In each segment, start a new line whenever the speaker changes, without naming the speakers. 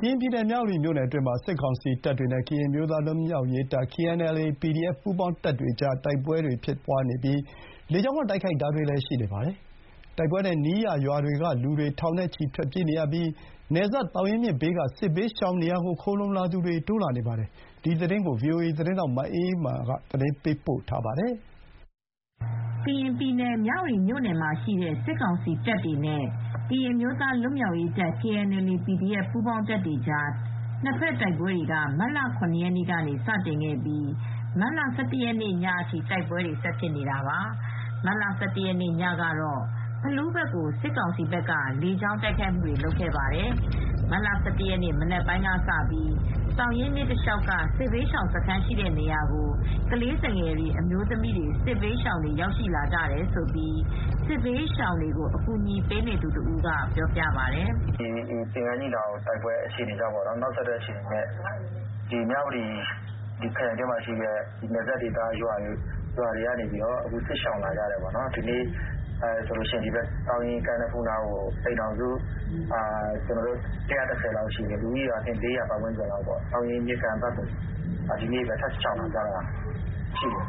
ရင်ပြည်နယ်မြဝတီမြို့နယ်အတွင်းမှာစစ်ကောင်စီတပ်တွေနဲ့ကရင်မျိုးသားလွတ်မြောက်ရေးတပ် KNLA /PDF ပူးပေါင်းတပ်တွေကြားတိုက်ပွဲတွေဖြစ်ပွားနေပြီးလေကြောင်းကတိုက်ခိုက်တာတွေလည်းရှိနေပါတယ်။တိုက်ပွဲနဲ့နီးရာရွာတွေကလူတွေထောင်နဲ့ချီထွက်ပြေးနေရပြီးနယ်စပ်သောင်ရင်းမြစ်ဘေးကစစ်ဘေးရှောင်နေရာကိုခိုလှုံလာသူတွေတိုးလာနေပါတယ်။ဒီသတင်းကို VOA သတင်းထောက်မအေးအေးမာကသတင်းပေးပို့ထားပါတယ်။
ကရင်ပြည်နယ်မြဝတီမြို့နယ်မှာရှိတဲ့စစ်ကောင်စီတပ်တွေနဲ့ကရင်မျိုးသားလွတ်မြောက်ရေးတပ် KNLA /PDF ပူးပေါင်းတပ်တွေကြားနှစ်ဖက်တိုက်ပွဲတွေကမတ်လ ၇ ရက်နေ့ကနေစတင်ခဲ့ပြီးမတ်လ ၁၁ ရက်နေ့ညအထိတိုက်ပွဲတွေဆက်ဖြစ်နေတာပါ။ မတ်လ ၁၁ ရက်နေ့ညကတော့ဖလူးဘက်ကိုစစ်ကောင်စီဘက်ကလေကြောင်းတိုက်ခိုက်ခဲ့ပါတယ်။ မတ်လ ၁၁ ရက်နေ့မနက်ပိုင်းကစပြီးသောင်ရင်းမြစ်တလျှောက်ကစစ်ဘေးရှောင်စခန်းရှိတဲ့နေရာကိုကလေးသူငယ်တွေအမျိုးသမီးတွေစစ်ဘေးရှောင်တွေရောက်ရှိလာကြတယ်လို့စစ်ဘေးရှောင်တွေကိုအကူညီပေးနေသူတဦးကပြောပြပါတယ်။
"သင်္ကန်းညီနောင်တိုက်ပွဲအခြေအနေကြောင့်နောက်ဆက်တွဲအခြေအနေနဲ့မြဝတီခရိုင်ထဲမှာရှိတဲ့နယ်စပ်ဒေသရွာတွေကနေအခုစစ်ရှောင်လာကြတယ်။ ဒီနေ့ဆိုရင်ဒီဘက်သောင်ရင်းကမ်းနဖူးနားကိုအိမ်ထောင်စု 110 လောက်ရှိတယ်။ လူဦးရေက 400 ပတ်ဝန်းကျင်လောက်ပေါ့။ သောင်ရင်းမြစ်ကမ်းဘက်ကိုဒီနေ့ပဲထပ်ရှောင်လာကြတာရှိတယ်။"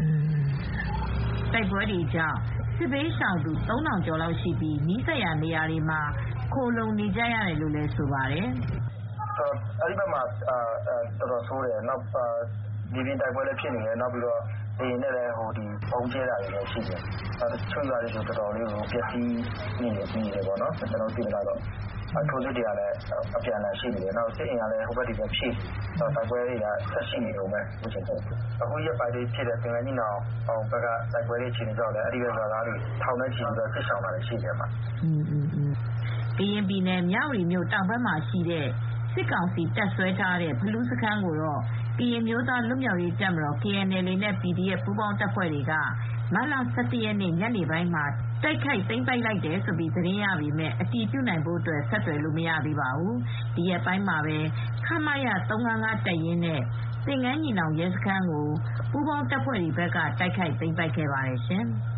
တိုက်ပွဲတွေကြောင့်စစ်ဘေးရှောင်သူ 3000 ကျော်လောက်ရှိပြီးနီးစပ်ရာနေရာတွေမှာခိုလှုံနေကြရတယ်လို့လည်းဆိုပါတယ်။
"အဲဒီဘက်မှာတော်တော်ဆိုးတယ်။ မြေပြင်တိုက်ပွဲလည်းဖြစ်နေတယ်။ လေယာဉ်နဲ့လည်းဗုံးကြဲတာတွေလည်းရှိတယ်။ တချို့ရွာတွေဆိုတော်တော်လေးကိုပျက်စီးနေတယ်။ ကျနော်တို့သိသလောက်ထိုးစစ်တွေကလည်းအပြန်အလှန်ရှိနေတယ်။ စစ်အင်အားလည်းဟိုဘက်ဒီဘက်ဖြည့်နေတယ်။ တိုက်ပွဲတွေကဆက်ရှိနေတုန်းပဲအခုရက်ပိုင်းဖြစ်တဲ့သင်္ကန်းညီနောင်ဘက်ကတိုက်ပွဲတွေကြောင့်လည်းအဲဒီဘက်ရွာသားတွေထောင်နဲ့ချီပြီးစစ်ရှောင်တာတွေရှိတယ်။"
ကရင်ပြည်နယ်မြဝတီမြို့တောင်ဘက်မှာရှိတဲ့စစ်ကောင်စီတပ်စွဲထားတဲ့ဖလူးစခန်းကိုတော့ကရင်မျိုးသားလွတ်မြောက်ရေးတပ်မတော် KNLA နဲ့ PDF ပူးပေါင်းတပ်ဖွဲ့တွေကမတ်လ ၁၁ ရက်နေ့ညနေပိုင်းမှာတိုက်ခိုက်သိမ်းပိုက်လိုက်တယ်လို့သတင်းရပေမယ့်အတည်ပြုနိုင်ဖို့ဆက်သွယ်လို့မရသေးပါဘူး။ ဒီရက်ပိုင်းမှာပဲခမရ 355 တပ်ရင်းနဲ့သင်္ကန်းညီနောင်ရဲစခန်းကိုပူးပေါင်းတပ်ဖွဲ့တွေဘက်ကတိုက်ခိုက်သိမ်းပိုက်ခဲ့ပါတယ်ရှင်။